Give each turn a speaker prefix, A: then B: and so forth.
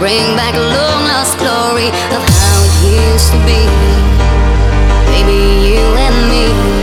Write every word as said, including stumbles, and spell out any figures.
A: bring back a long lost glory of how it used to be. Baby, you and me.